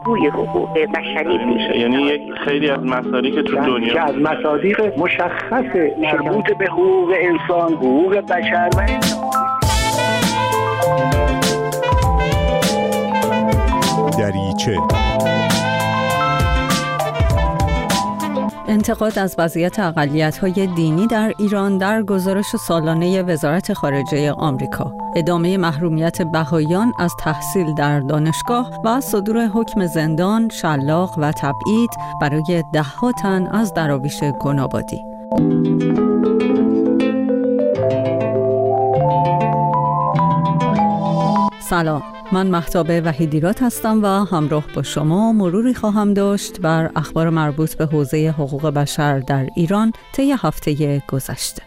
الگوی حقوق بشری میشه. یعنی خیلی از مصادیق تو دنیا که از مصادیق مشخص مربوط به حقوق انسان، حقوق بشر و دریچه. انتقاد از وضعیت اقلیت‌های دینی در ایران در گزارش سالانه وزارت خارجه آمریکا، ادامه محرومیت بهائیان از تحصیل در دانشگاه و صدور حکم زندان، شلاق و تبعید برای ده‌ها تن از دراویش گنابادی. سلام، من مهتاب وحیدیراد هستم و همراه با شما مروری خواهم داشت بر اخبار مربوط به حوزه حقوق بشر در ایران طی هفته گذشته.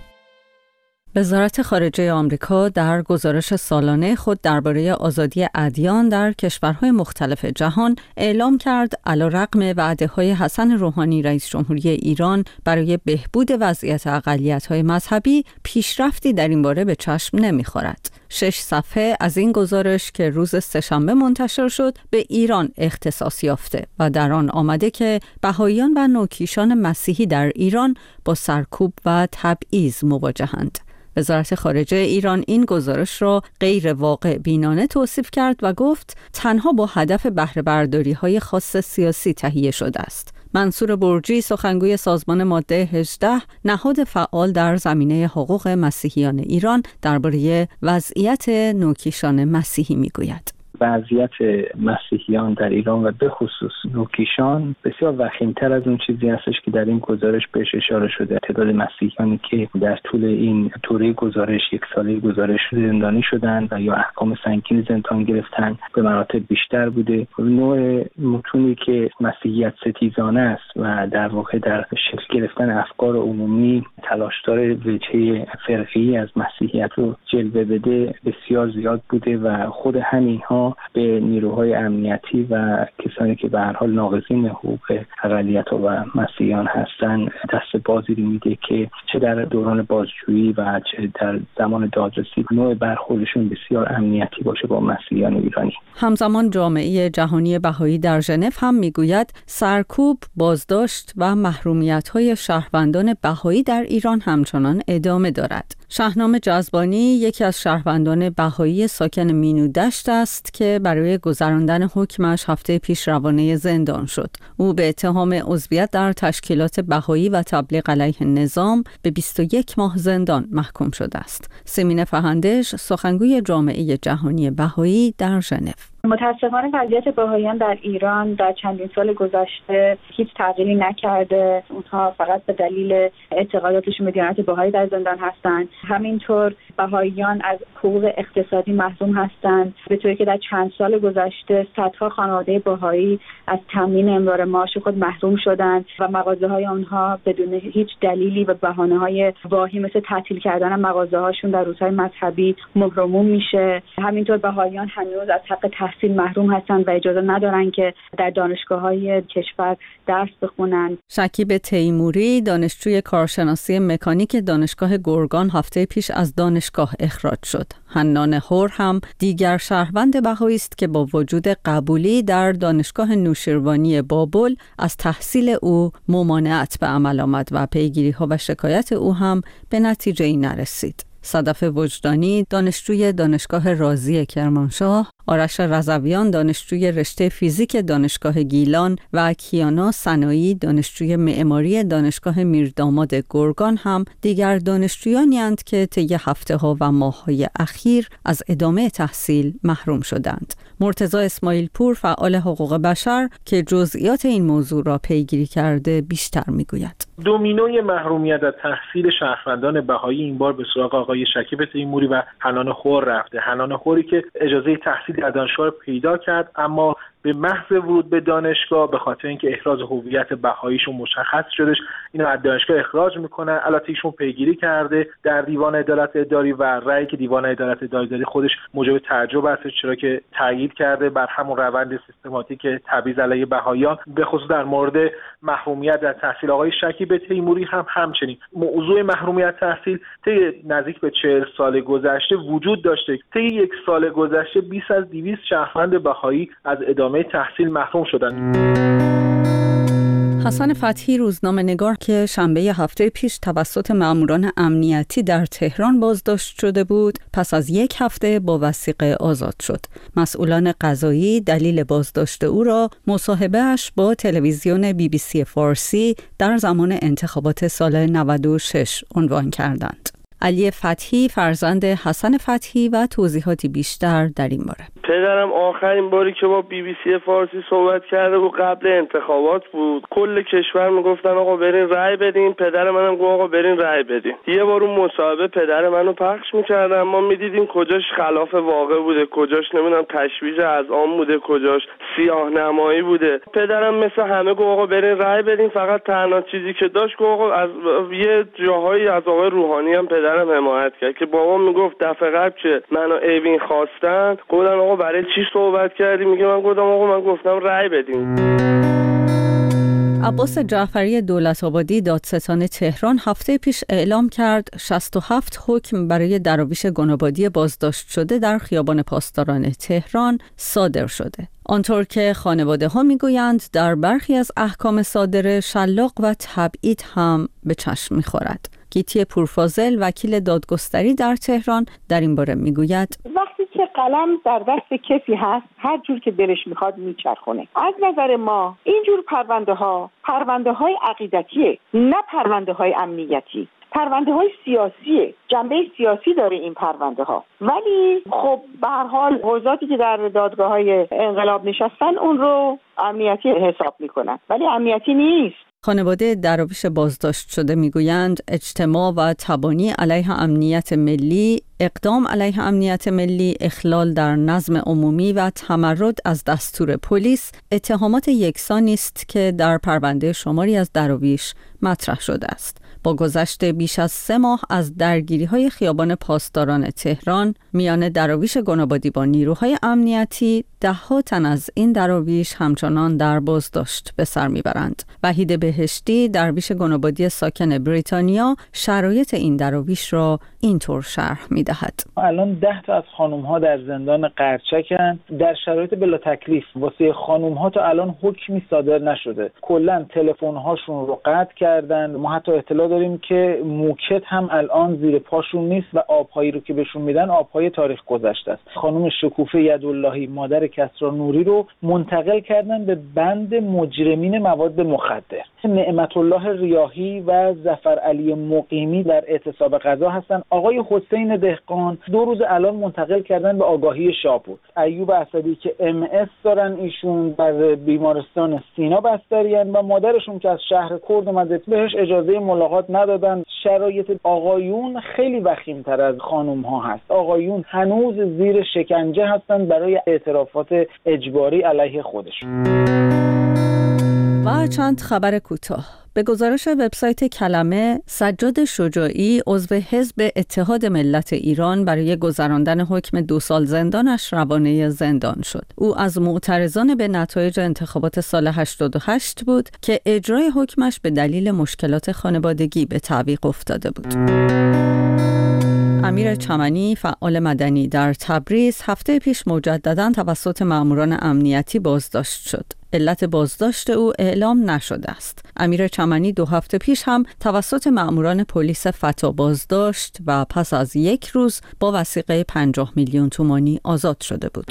وزارت خارجه آمریکا در گزارش سالانه خود درباره آزادی ادیان در کشورهای مختلف جهان اعلام کرد علیرغم وعده‌های حسن روحانی رئیس جمهوری ایران برای بهبود وضعیت اقلیت‌های مذهبی، پیشرفتی در این باره به چشم نمی‌خورد. 6 صفحه از این گزارش که روز سه‌شنبه منتشر شد به ایران اختصاص یافته و در آن آمده که بهائیان و نوکیشان مسیحی در ایران با سرکوب و تبعیض مواجهند. وزارت خارجه ایران این گزارش را غیر واقع بینانه توصیف کرد و گفت تنها با هدف بهره برداری‌های خاص سیاسی تهیه شده است. منصور برجی، سخنگوی سازمان ماده 18، نهاد فعال در زمینه حقوق مسیحیان ایران، درباره وضعیت نوکیشان مسیحی میگوید. وضعیت مسیحیان در ایران و به خصوص نوکیشان بسیار وخیم‌تر از اون چیزی هستش که در این گزارش بهش اشاره شده. تعداد مسیحیانی که در طول این دوره گزارش، یک ساله گزارش، زندانی شدن و یا احکام سنگین زندان گرفتن به مراتب بیشتر بوده. نوع متونی که مسیحیت ستیزانه است و در واقع در شکل گرفتن افکار عمومی تلاشدار وجهه فرقی از مسیحیت رو جلوه بده بسیار زیاد بوده و خود همینها به نیروهای امنیتی و کسانی که به هر حال ناقضین حقوق اقلیت‌ها و مسیحیان هستند دست بازی میده که چه در دوران بازجویی و چه در زمان دادرسی نوع برخوردشون بسیار امنیتی باشه با مسیحیان ایرانی. همزمان جامعه جهانی بهایی در ژنو هم میگوید سرکوب، بازداشت و محرومیت‌های شهروندان بهایی در ایران همچنان ادامه دارد. شهنام جذبانی یکی از شهروندان بهایی ساکن مینودشت است که برای گذراندن حکمش هفته پیش روانه زندان شد. او به اتهام عضویت در تشکیلات بهایی و تبلیغ علیه نظام به 21 ماه زندان محکوم شده است. سیمین فهندش، سخنگوی جامعه جهانی بهایی در ژنو: متاسفانه وضعیت بهائیان در ایران در چندین سال گذشته هیچ تغییری نکرده. اونها فقط به دلیل اعتقاداتشون به دیانت بهایی در زندان هستند. همینطور بهائیان از حقوق اقتصادی محروم هستند، به طوری که در چند سال گذشته صدها خانواده بهایی از تامین امرار معاش خود محروم شدند و مغازه‌های آنها بدون هیچ دلیلی و بهانه‌های واهی مثل تعطیل کردن مغازه‌هاشون در روزهای مذهبی مهرموم میشه. همینطور بهائیان هنوز از حق تحصیل محروم هستند و اجازه ندارن که در دانشگاه‌های کشور درس بخونن. شکیب تیموری، دانشجوی کارشناسی مکانیک دانشگاه گرگان، هفته پیش از دانشگاه اخراج شد. حنان هور هم دیگر شهروند بهایی است که با وجود قبولی در دانشگاه نوشیروانی بابل از تحصیل او ممانعت به عمل آمد و پیگیری‌ها و شکایت او هم به نتیجه‌ای نرسید. صدف وجدانی، دانشجوی دانشگاه رازی کرمانشاه، آرش رضویان، دانشجوی رشته فیزیک دانشگاه گیلان و کیانا سنایی، دانشجوی معماری دانشگاه میرداماد گرگان هم دیگر دانشجویانی اند که طی هفته‌ها و ماه‌های اخیر از ادامه تحصیل محروم شدند. مرتضی اسماعیل پور، فعال حقوق بشر که جزئیات این موضوع را پیگیری کرده، بیشتر میگوید. دومینوی محرومیت از تحصیل شهروندان بهایی این بار به سراغ آقای شکیب تیموری و حنان خور رفته. حنان خوری که اجازه تحصیل در دانشگاه پیدا کرد، اما به محض ورود به دانشگاه به خاطر اینکه احراز هویت بهاییشون مشخص شدش اینو از دانشگاه اخراج میکنن. البته ایشون پیگیری کرده در دیوان عدالت اداری و رأیی که دیوان عدالت اداری داده خودش موجب تعجب است، چرا که تایید کرده بر همون روند سیستماتیک تبعیض علیه بهاییان به خصوص در مورد محرومیت در تحصیل. آقای شکیب تیموری هم همچنین موضوع محرومیت تحصیل طی نزدیک به 40 سال گذشته وجود داشته. طی یک سال گذشته 20 از 200 شهروند بهایی از ادامه ادامه تحصیل محروم شدند. حسن فتحی روزنامه‌نگار که شنبه هفته پیش توسط ماموران امنیتی در تهران بازداشت شده بود، پس از یک هفته با وثیقه آزاد شد. مسئولان قضایی دلیل بازداشت او را مصاحبه‌اش با تلویزیون BBC فارسی در زمان انتخابات سال 96 عنوان کردند. علی فتحی فرزند حسن فتحی و توضیحاتی بیشتر در این باره. پدرم آخرین باری که با BBC فارسی صحبت کرده بود قبل انتخابات بود. کل کشور میگفتن آقا برین رأی بدین. پدر منم گفت آقا برین رأی بدین. یه بار اون مصاحبه پدر منو پخش می‌کردن، ما می‌دیدیم کجاش خلاف واقع بوده، کجاش نمیدونم تشویش از عام بوده، کجاش سیاه نمایی بوده. پدرم مثل همه گفت آقا برین رأی بدین. فقط تنها چیزی که داشت گفت آقا از یه جاهایی از آقای روحانی هم پدرم حمایت کرد که بابا میگفت دفعه قبل که منو ایوین خواستن گفتن آقا برای چی صحبت کردی؟ میگه من گفتم آقا من گفتم رأی بدین. عباس جعفری دولت‌آبادی دادستان تهران هفته پیش اعلام کرد 67 حکم برای دراویش گنابادی بازداشت شده در خیابان پاسداران تهران صادر شده. آنطور که خانواده‌ها میگویند در برخی از احکام صادره شلاق و تبعید هم به چشم می‌خورد. گیتی پورفاضل وکیل دادگستری در تهران در این باره میگوید وقتی که قلم در دست کسی هست هر جور که دلش میخواد میچرخونه. از نظر ما اینجور پرونده های عقیدتیه، نه پرونده های امنیتی. پرونده های سیاسیه، جنبه سیاسی داره این پرونده ها، ولی خب به هر حال حوزاتی که در دادگاه های انقلاب نشستن اون رو امنیتی حساب میکنن، ولی امنیتی نیست. خانواده دراویش بازداشت شده میگویند اجتماع و تبانی علیه امنیت ملی، اقدام علیه امنیت ملی، اخلال در نظم عمومی و تمرد از دستور پلیس اتهامات یکسانی است که در پرونده شماری از دراویش مطرح شده است. با گذشت بیش از 3 ماه از درگیری‌های خیابان پاسداران تهران میان دراویش گنابادی با نیروهای امنیتی، 10 تن از این دراویش همچنان در بازداشت به سر میبرند. وحید بهشتی درویش گنابادی ساکن بریتانیا شرایط این دراویش را اینطور شرح میدهد. الان 10 تا از خانم‌ها در زندان قرچکن در شرایط بلا تکلیف. واسه خانم‌ها تا الان حکمی صادر نشده. کلاً تلفن‌هاشون رو قطع کردن. ما حتی اطلاع داریم که موکت هم الان زیر پاشون نیست و آب‌هایی رو که بهشون میدن آب‌های تاریخ گذشته است. خانم شکوفه یداللهی مادر کسری نوری رو منتقل کردن به بند مجرمین مواد مخدر. نعمت الله ریاحی و ظفر علی مقیمی در اعتصاب غذا هستن. آقای حسین دهقان 2 روز الان منتقل کردن به آگاهی شاپور. ایوب اسدی که MS دارن، ایشون در بیمارستان سینا بستریان و مادرشون که از شهر کرد اومده بهش اجازه ملاقات ندادن. شرایط آقایون خیلی وخیم‌تر از خانم‌ها هست. آقایون هنوز زیر شکنجه هستن برای اعترافات اجباری علیه خودشون. و چند خبر کوتاه. به گزارش وبسایت کلمه، سجاد شجاعی عضو حزب اتحاد ملت ایران برای گذراندن حکم 2 سال زندانش روانه زندان شد. او از معترضان به نتایج انتخابات سال 88 بود که اجرای حکمش به دلیل مشکلات خانوادگی به تعویق افتاده بود. امیر چمنی فعال مدنی در تبریز هفته پیش مجدداً توسط ماموران امنیتی بازداشت شد. علت بازداشت او اعلام نشده است. امیر چمنی 2 هفته پیش هم توسط ماموران پلیس فتا بازداشت و پس از 1 روز با وثیقه 50 میلیون تومانی آزاد شده بود.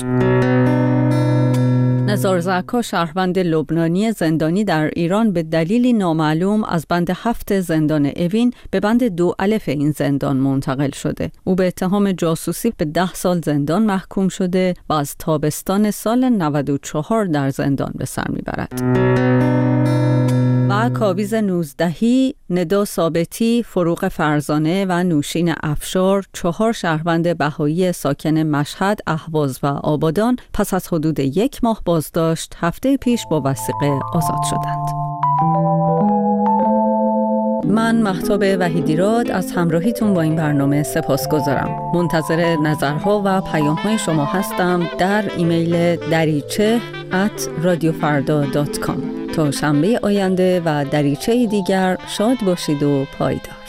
نزار زکا شهروند لبنانی زندانی در ایران به دلیلی نامعلوم از بند 7 زندان اوین به بند 2 الف این زندان منتقل شده. او به اتهام جاسوسی به 10 سال زندان محکوم شده و از تابستان سال 94 در زندان به سر میبرد. و کاویز 19، ندا ثابتی، فروغ فرزانه و نوشین افشار 4 شهروند بهایی ساکن مشهد، اهواز و آبادان پس از حدود 1 ماه بازداشت هفته پیش با وثیقه آزاد شدند. من مهتاب وحیدیراد از همراهیتون با این برنامه سپاسگزارم. منتظر نظرها و پیام‌های شما هستم در ایمیل dariche@radiofarda.com. تا شنبه آینده و دریچه دیگر شاد باشید و پایدار.